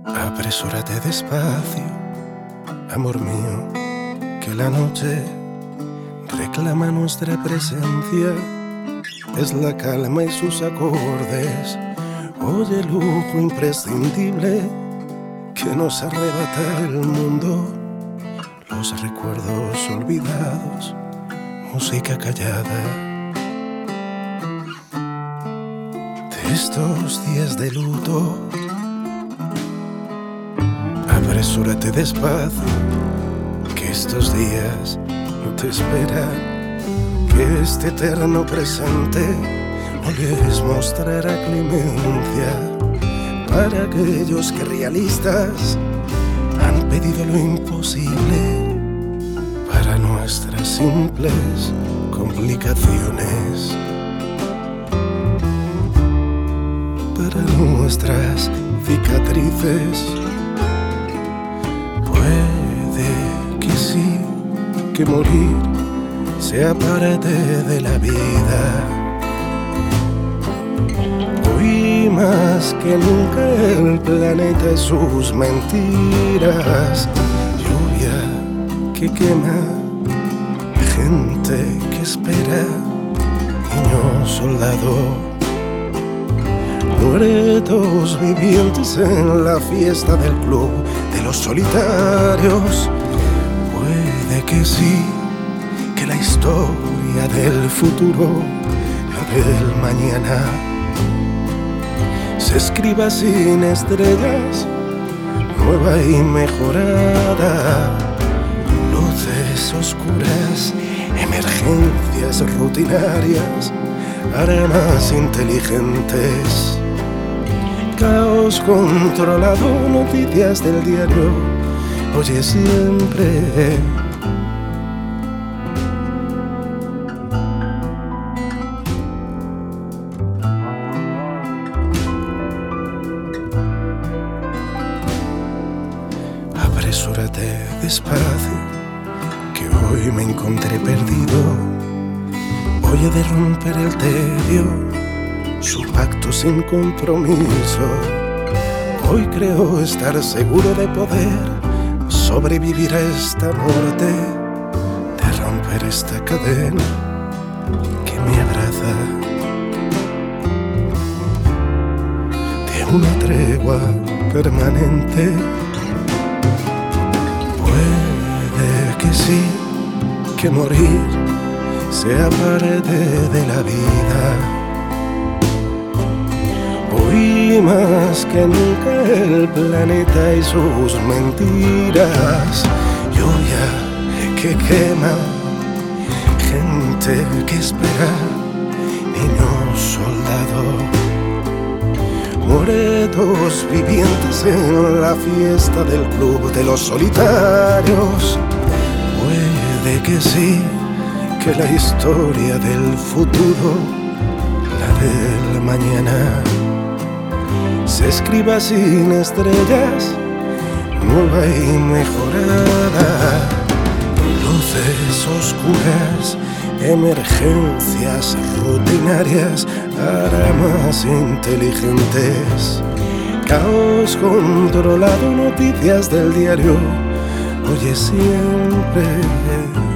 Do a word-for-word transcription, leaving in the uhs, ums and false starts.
Apresúrate despacio, amor mío, que la noche reclama nuestra presencia. Es la calma y sus acordes, oye el lujo imprescindible que nos arrebata el mundo. Los recuerdos olvidados, música callada de estos días de luto. Apresúrate despacio, que estos días no te esperan, que este eterno presente no les mostrará clemencia para aquellos que realistas han pedido lo imposible para nuestras simples complicaciones, para nuestras cicatrices. Puede que sí, que morir sea parte de la vida. Hoy más que nunca el planeta y sus mentiras, lluvia que quema, gente que espera, niño soldado, muertos vivientes en la fiesta del club de los solitarios. Puede que sí, que la historia del futuro, la del mañana, se escriba sin estrellas, nueva y mejorada. Luces oscuras, emergencias rutinarias, armas inteligentes, caos controlado, noticias del diario, oye siempre. Apresúrate despacio, que hoy me encontré perdido. Hoy he de romper el tedio, su pacto sin compromiso. Hoy creo estar seguro de poder sobrevivir a esta muerte, de romper esta cadena que me abraza, de una tregua permanente. Puede que sí, que morir sea parte de la vida. Hoy más que nunca el planeta y sus mentiras, lluvia que quema, gente que espera, niño soldado, muertos vivientes en la fiesta del club de los solitarios. Puede que sí, que la historia del futuro, la del mañana, se escriba sin estrellas, nueva y mejorada. Luces oscuras, emergencias rutinarias, armas inteligentes, caos controlado, noticias del diario, oye siempre.